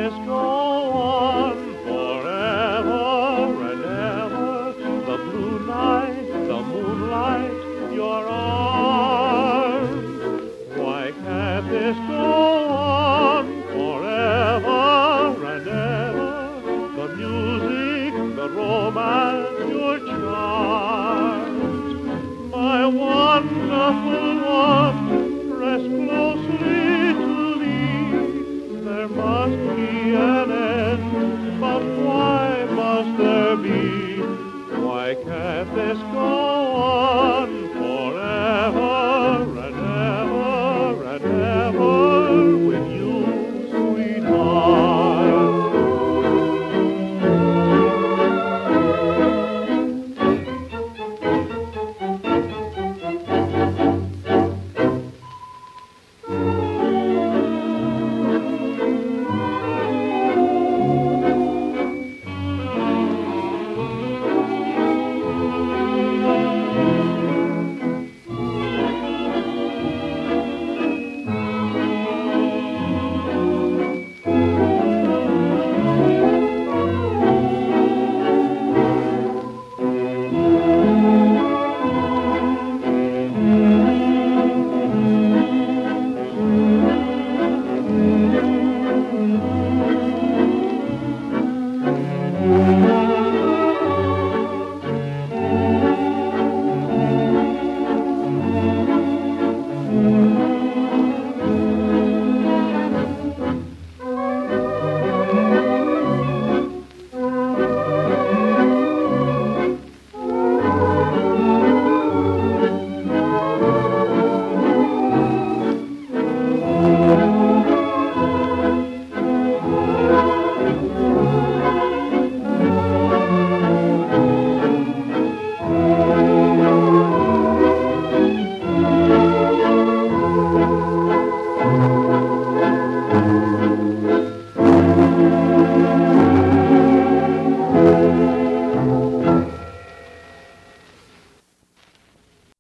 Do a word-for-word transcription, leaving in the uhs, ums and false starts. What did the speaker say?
this go on forever and ever? The blue night, the moonlight, your arms. Why can't this go on forever and ever? The music, the romance, your charms. My wonderful one, press closely to thee. There must be an end, but why must there be? Why can't this go